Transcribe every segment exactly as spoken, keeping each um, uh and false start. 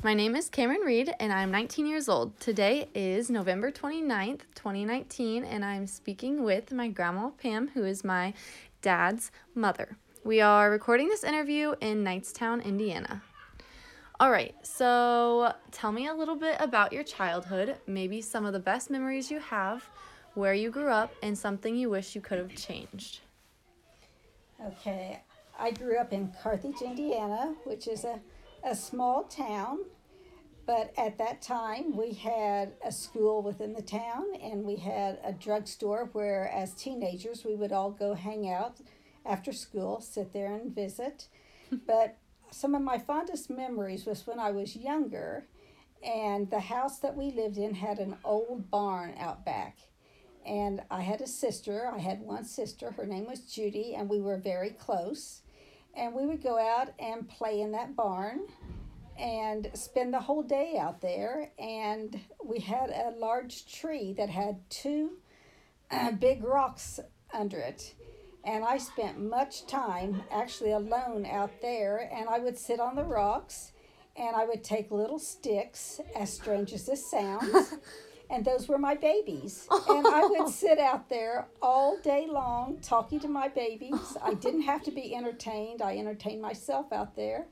My name is Cameron Reed, and I'm nineteen years old. Today is November twenty-ninth, twenty nineteen, and I'm speaking with my grandma, Pam, who is my dad's mother. We are recording this interview in Knightstown, Indiana. All right, so tell me a little bit about your childhood, maybe some of the best memories you have, where you grew up, and something you wish you could have changed. Okay, I grew up in Carthage, Indiana, which is a, a small town. But at that time, we had a school within the town, and we had a drugstore where, as teenagers, we would all go hang out after school, sit there and visit. But some of my fondest memories was when I was younger, and the house that we lived in had an old barn out back. And I had a sister. I had one sister. Her name was Judy, and we were very close. And we would go out and play in that barn and spend the whole day out there. And we had a large tree that had two uh, big rocks under it. And I spent much time actually alone out there, and I would sit on the rocks, and I would take little sticks, as strange as this sounds, and those were my babies. And I would sit out there all day long talking to my babies. I didn't have to be entertained. I entertained myself out there.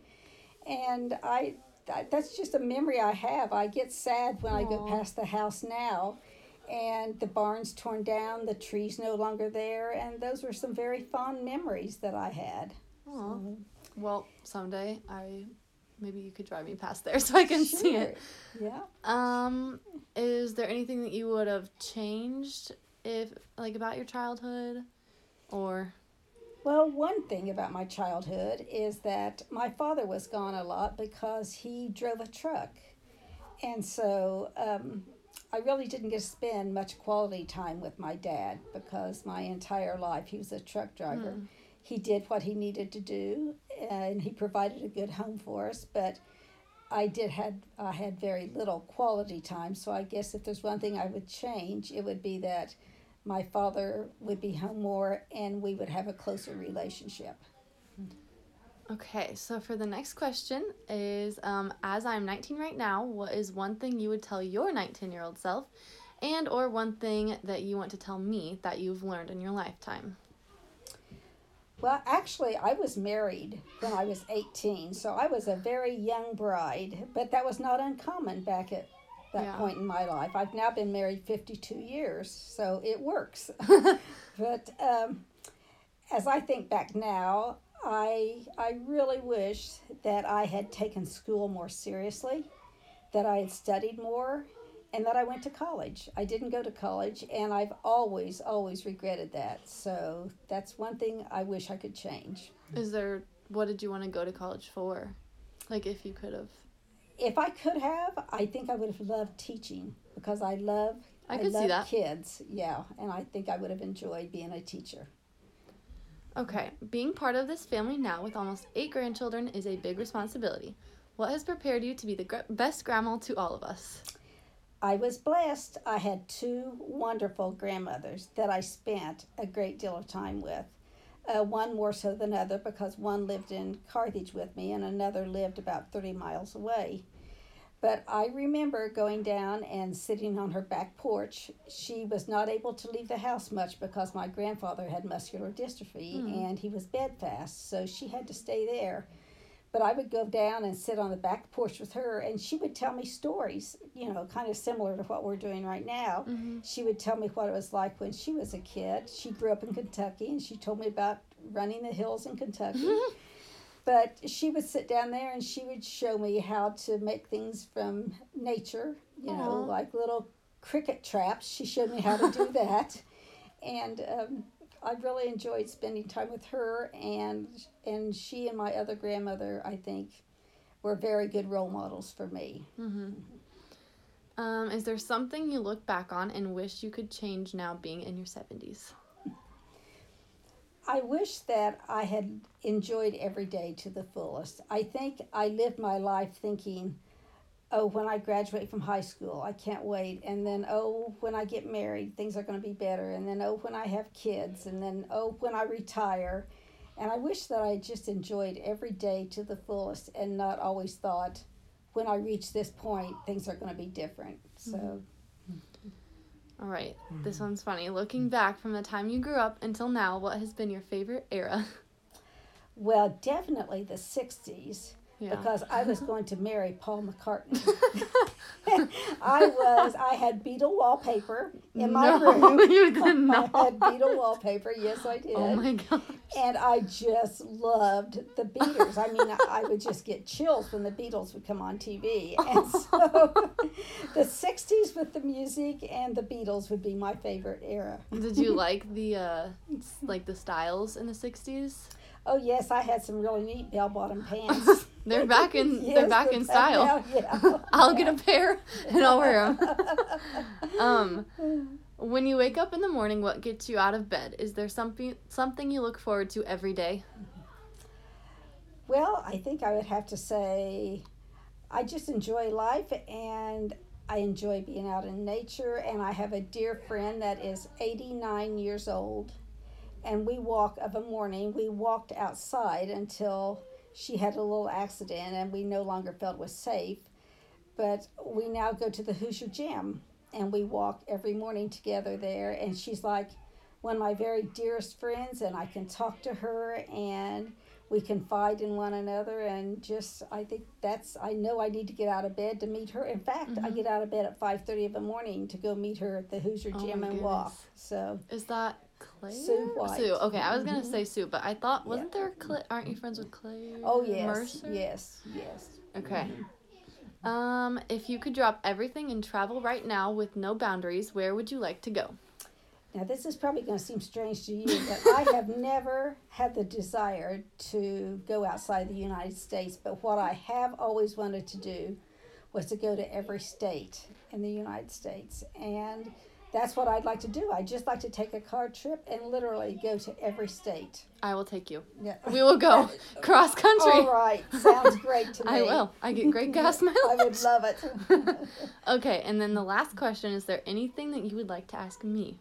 And I that's just a memory I have. I get sad when Aww. I go past the house now, and the barn's torn down, the tree's no longer there, and those were some very fond memories that I had. So. Well, someday I maybe you could drive me past there so I can sure. see it. Yeah. Um, is there anything that you would have changed if like about your childhood, or? Well, one thing about my childhood is that my father was gone a lot because he drove a truck. And so um, I really didn't get to spend much quality time with my dad because my entire life he was a truck driver. Hmm. He did what he needed to do, and he provided a good home for us, but I did had I had very little quality time. So I guess if there's one thing I would change, it would be that my father would be home more, and we would have a closer relationship. Okay, so for the next question is, um, as I'm nineteen right now, what is one thing you would tell your nineteen-year-old self, and or one thing that you want to tell me that you've learned in your lifetime? Well, actually, I was married when I was eighteen, so I was a very young bride, but that was not uncommon back at that yeah. point in my life. I've now been married fifty-two years, so it works. But um, as I think back now, I I really wish that I had taken school more seriously, that I had studied more, and that I went to college. I didn't go to college, and I've always, always regretted that. So that's one thing I wish I could change. Is there, what did you want to go to college for? Like if you could have... If I could have, I think I would have loved teaching because I love I could I love see that. kids. Yeah, and I think I would have enjoyed being a teacher. Okay, being part of this family now with almost eight grandchildren is a big responsibility. What has prepared you to be the gr- best grandma to all of us? I was blessed. I had two wonderful grandmothers that I spent a great deal of time with. Uh, one more so than other because one lived in Carthage with me and another lived about thirty miles away. But I remember going down and sitting on her back porch. She was not able to leave the house much because my grandfather had muscular dystrophy mm. and he was bedfast, so she had to stay there. But I would go down and sit on the back porch with her, and she would tell me stories, you know, kind of similar to what we're doing right now. Mm-hmm. She would tell me what it was like when she was a kid. She grew up in Kentucky, and she told me about running the hills in Kentucky. But she would sit down there, and she would show me how to make things from nature, you Aww. know, like little cricket traps. She showed me how to do that. And um, I really enjoyed spending time with her, and and she and my other grandmother, I think, were very good role models for me. Mm-hmm. Um, is there something you look back on and wish you could change now being in your seventies? I wish that I had enjoyed every day to the fullest. I think I lived my life thinking, oh, when I graduate from high school, I can't wait. And then, oh, when I get married, things are going to be better. And then, oh, when I have kids. And then, oh, when I retire. And I wish that I just enjoyed every day to the fullest and not always thought, when I reach this point, things are going to be different. So. Mm-hmm. All right, this one's funny. Looking back from the time you grew up until now, what has been your favorite era? Well, definitely the sixties, Yeah. because I was going to marry Paul McCartney. I was, I had Beatle wallpaper in my no, room. you did not. I had Beatle wallpaper, yes I did. Oh my gosh. And I just loved the Beatles. I mean, I, I would just get chills when the Beatles would come on T V. And so the sixties with the music and the Beatles would be my favorite era. Did you like the uh, s- like the styles in the sixties? Oh yes, I had some really neat bell-bottom pants. They're back in Yes, they're back they're in back style. now, yeah. I'll get a pair and I'll wear them. um, when you wake up in the morning, what gets you out of bed? Is there something something you look forward to every day? Well, I think I would have to say I just enjoy life, and I enjoy being out in nature, and I have a dear friend that is eighty-nine years old, and we walk of a morning, we walked outside until she had a little accident and we no longer felt was safe, but we now go to the Hoosier Gym and we walk every morning together there, and she's like one of my very dearest friends, and I can talk to her and we confide in one another, and just I think that's I know I need to get out of bed to meet her. In fact, Mm-hmm. I get out of bed at five thirty in the morning to go meet her at the Hoosier Oh Gym my and goodness. walk. So Is that Claire? Sue White. Sue. Okay, I was gonna Mhm. say Sue, but I thought wasn't Yeah. there Claire? Aren't you friends with Claire? oh yes, Mercer? yes, yes. Okay. Um, if you could drop everything and travel right now with no boundaries, where would you like to go? Now, this is probably going to seem strange to you, but I have never had the desire to go outside the United States. But what I have always wanted to do was to go to every state in the United States. And that's what I'd like to do. I'd just like to take a car trip and literally go to every state. I will take you. Yeah. We will go cross country. All right. Sounds great to me. I will. I get great gas mileage. I would love it. Okay, and then the last question, is there anything that you would like to ask me?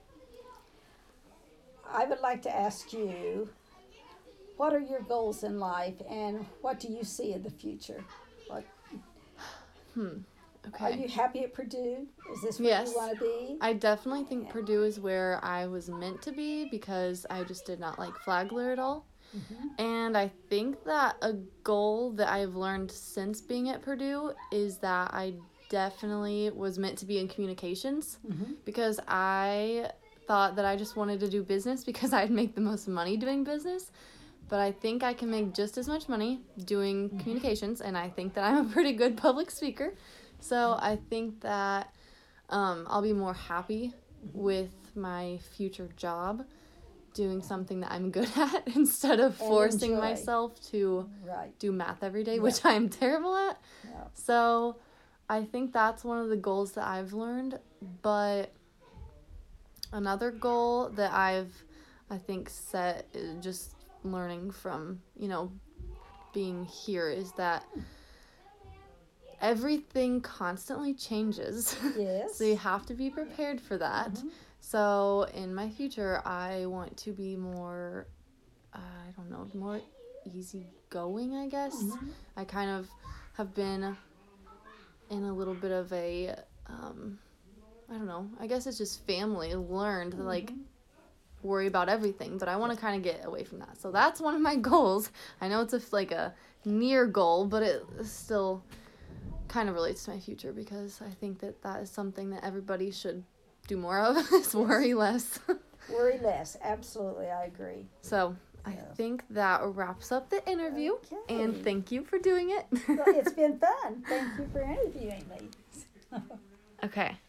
I would like to ask you, what are your goals in life and what do you see in the future? What, Hmm. Are Okay. you happy at Purdue? Is this where Yes. you want to be? I definitely think Yeah. Purdue is where I was meant to be because I just did not like Flagler at all. Mhm. And I think that a goal that I've learned since being at Purdue is that I definitely was meant to be in communications Mhm. because I thought that I just wanted to do business because I'd make the most money doing business. But I think I can make just as much money doing Mm-hmm. communications, and I think that I'm a pretty good public speaker. So I think that um, I'll be more happy with my future job doing something that I'm good at instead of And forcing enjoy. myself to Right. do math every day, Yeah. which I am terrible at. Yeah. So I think that's one of the goals that I've learned. But another goal that I've, I think, set is just learning from, you know, being here is that everything constantly changes. Yes. So you have to be prepared for that. Mhm. So in my future, I want to be more, uh, I don't know, more easygoing, I guess. Mhm. I kind of have been in a little bit of a, um, I don't know, I guess it's just family, learned to like Mhm. worry about everything, but I want to kind of get away from that. So that's one of my goals. I know it's a, like a near goal, but it still kind of relates to my future because I think that that is something that everybody should do more of is worry less. Worry less. Absolutely, I agree. So I Yes. think that wraps up the interview, Okay. and thank you for doing it. Well, it's been fun. Thank you for interviewing me. Okay,